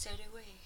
so do we.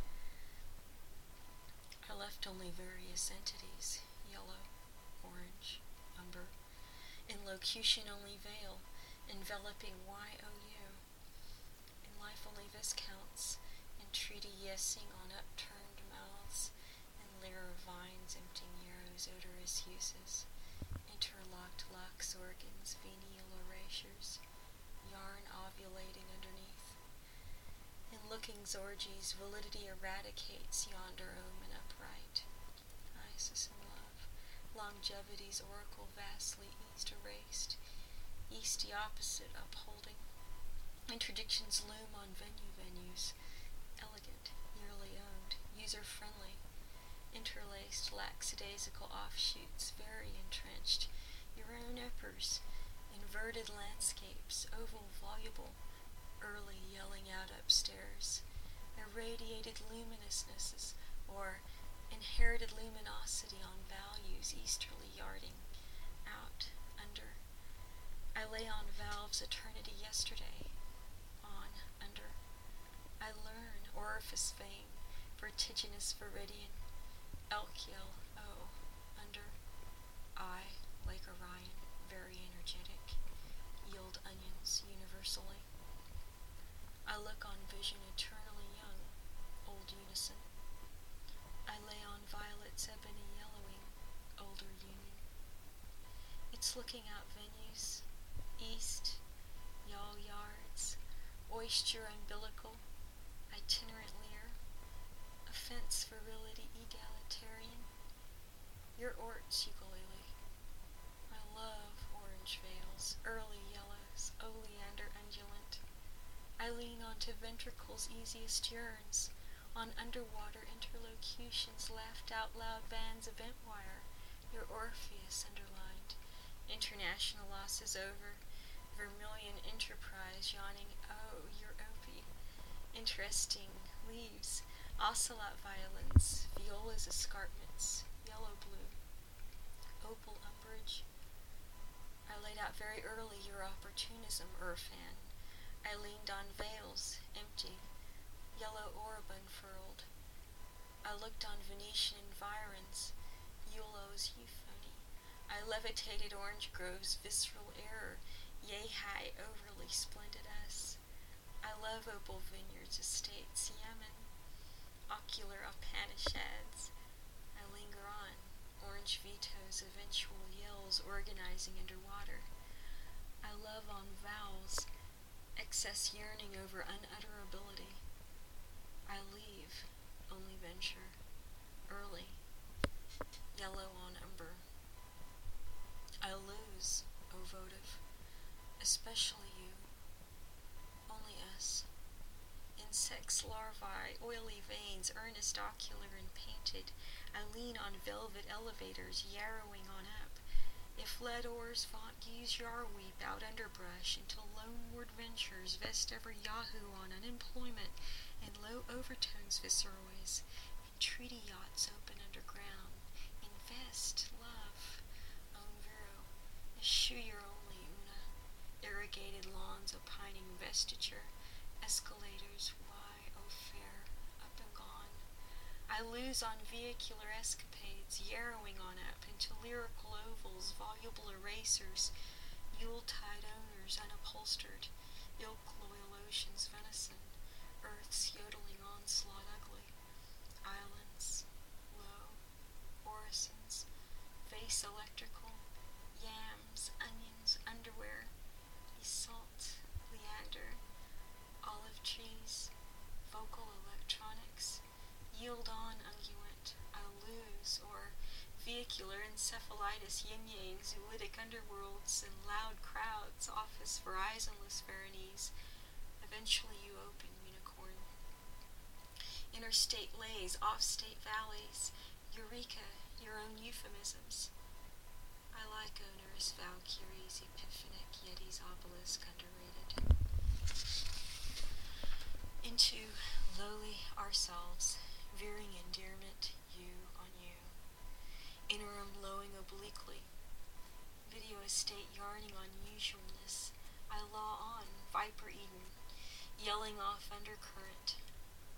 I left only various entities, yellow, orange, umber, in locution only veil, enveloping YOU. In life only viscounts, entreaty yesing on upturned mouths, and lyre of vines emptying yarrow's odorous uses, interlocked lux organs, venial erasures, yarn ovulating underneath. In looking's orgies, validity eradicates yonder omen upright. Isis and love, longevity's oracle vastly east erased, east the opposite upholding. Interdictions loom on venues, elegant, yearly owned, user-friendly, interlaced lackadaisical offshoots, very entrenched, your own uppers, inverted landscapes, oval voluble, early yelling out upstairs, irradiated luminousnesses, or inherited luminosity on values easterly yarding, out, under. I lay on valves eternity yesterday, on, under. I learn orifice vein, vertiginous viridian, Elkiel, under. I, Lake Orion, very energetic, yield onions universally. I look on vision eternally young, old unison. I lay on violets ebony yellowing, older union. It's looking out venues, east, yawl yards, oyster umbilical, itinerant leer, offense virility egalitarian, your orts ukulele. I love orange veils, early yellows, oleander undulant. I lean onto ventricles easiest yearns, on underwater interlocutions laughed out loud bands of bentwire, your Orpheus underlined. International losses over, vermilion enterprise yawning, your opie. Interesting leaves, ocelot violins, violas escarpments, yellow-blue, opal umbrage. I laid out very early your opportunism, Urfan. I leaned on veils, empty, yellow orb unfurled. I looked on Venetian environs, Eulo's euphony. I levitated orange groves, visceral error, yea high, overly splendid us. I love opal vineyards, estates, Yemen, ocular Upanishads. I linger on, orange vetoes, eventual yells organizing underwater. I love on vowels, excess yearning over unutterability. I leave, only venture, early, yellow on umber. I lose, O votive, especially you, only us. Insects, larvae, oily veins, earnest ocular and painted. I lean on velvet elevators, yarrowing on up. If lead oars vaunt, use yarweep out underbrush until loneward ventures vest every yahoo on unemployment and low overtones viceroys. Entreaty yachts open underground. Invest, love, own Vero. Eschew your only Una. Irrigated lawns opining vestiture. Escalators, why, oh fair, up and gone. I lose on vehicular escapades, yarrowing on up into lyrical ovals, voluble erasers, Yuletide owners unupholstered, ilk loyal ocean's venison, earth's yodeling onslaught ugly, islands, low, orisons, vase electrical, yams, onions, underwear, salt, leander, olive trees, vocal electronics, yield on unguent, I lose, or vehicular encephalitis, yin-yang, zooitic underworlds, and loud crowds, office horizonless Veronese. Eventually you open, unicorn. Interstate lays, off-state valleys, eureka, your own euphemisms. I like onerous Valkyries, epiphanic Yetis, obelisk, underrated. Into lowly ourselves, veering endearment, you on you. Interim lowing obliquely, video estate yarning on usualness. I law on, Viper Eden, yelling off undercurrent.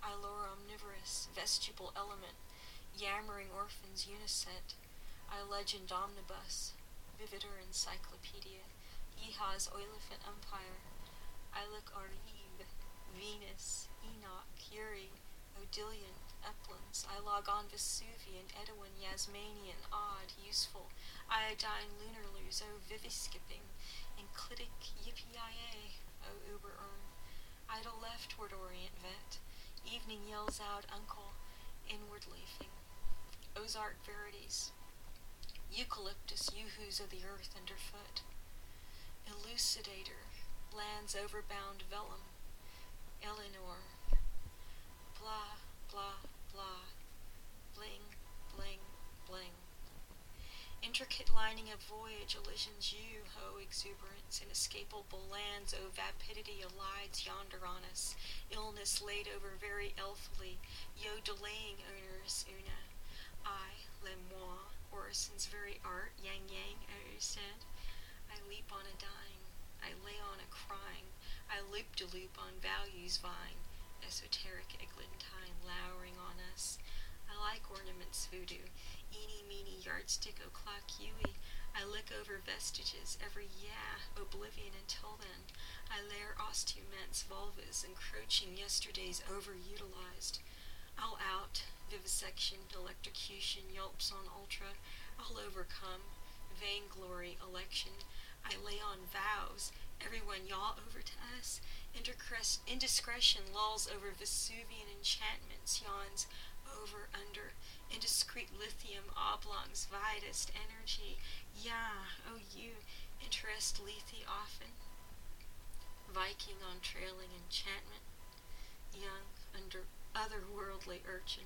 Ilor omnivorous, vestibule element, yammering orphans uniset, I legend omnibus, vivider encyclopedia, Yeehaw's olephant umpire, I look Arib, Venus, Enoch, Uri, Odilion, Uplands, I log on Vesuvian, Edwin, Yasmanian, odd, useful, iodine, lunarlus, O viviskipping, enclitic, yippee-yi-yay, O uber-urn, idle leftward orient vet, evening yells out uncle, inward leafing, Ozark verities, eucalyptus, yoo-hoos of the earth underfoot, elucidator, lands overbound vellum, Eleanor, blah, blah, blah, bling, bling, bling. Intricate lining of voyage elisions you, ho exuberance, inescapable lands, o vapidity elides yonder on us, illness laid over very elfily, yo delaying onerous una, I, le moi, Orison's very art, yang yang, I understand, I leap on a dying, I lay on a crying, I loop-de-loop on values vine, esoteric eglantine lowering on us, I like ornaments voodoo, eeny-meeny yardstick o'clock Huey, I lick over vestiges every oblivion until then, I layer ostuments, vulvas, encroaching yesterday's overutilized, I'll out, vivisection, electrocution, yelps on ultra, I'll overcome, vainglory, election, I lay on vows, everyone yaw over to us, indiscretion lulls over Vesuvian enchantments, yawns over, under, indiscreet lithium, oblongs, vitest, energy, oh you, interest lethe often, Viking on trailing enchantment, young, under otherworldly urchin,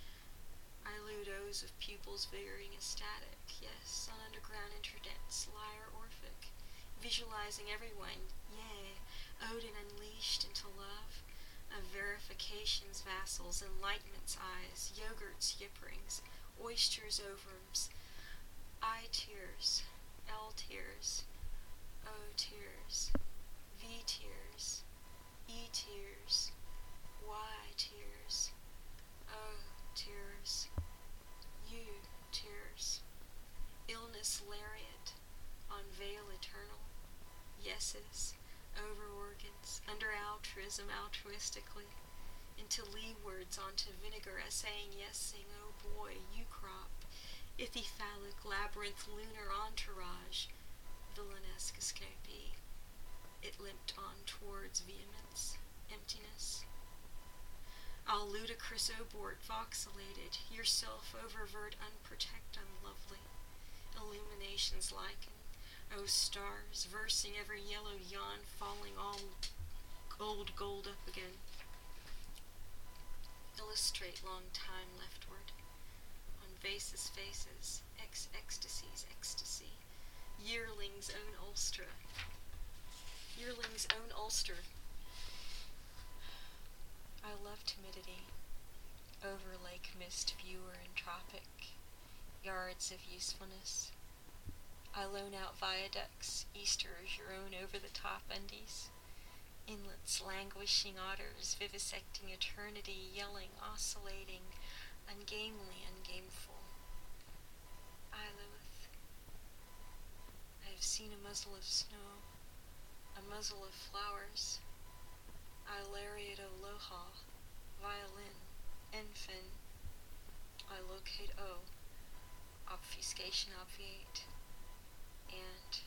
I lewd O's of pupils varying ecstatic, yes, on underground internets, lyre orphic, visualizing everyone, yea, Odin unleashed into love, of verification's vassals, enlightenment's eyes, yogurt's yipperings, oysters' overms, I tears, L tears, O tears, V tears, E tears, Y tears, O tears, U tears, illness lariat, on veil eternal, yeses, over organs, under altruism altruistically, into leewards onto vinegar, essaying yesing, oh boy, you crop, ithiphallic labyrinth lunar entourage, villainesque escapee, it limped on towards vehemence, emptiness. All ludicrous obort voxelated, yourself oververt unprotect unlovely, illuminations lichen, O stars, versing every yellow yawn, falling all gold up again. Illustrate long time leftward, on vases faces, ecstasies, ecstasy, yearling's own ulster, I love timidity, over lake mist viewer and tropic, yards of usefulness, I loan out viaducts, Easters, your own over-the-top undies, inlets languishing otters, vivisecting eternity, yelling, oscillating, ungamely, ungameful. I, Lilith, I have seen a muzzle of snow, a muzzle of flowers, I lariat aloha, violin, enfin, I locate O, obfuscation obviate, and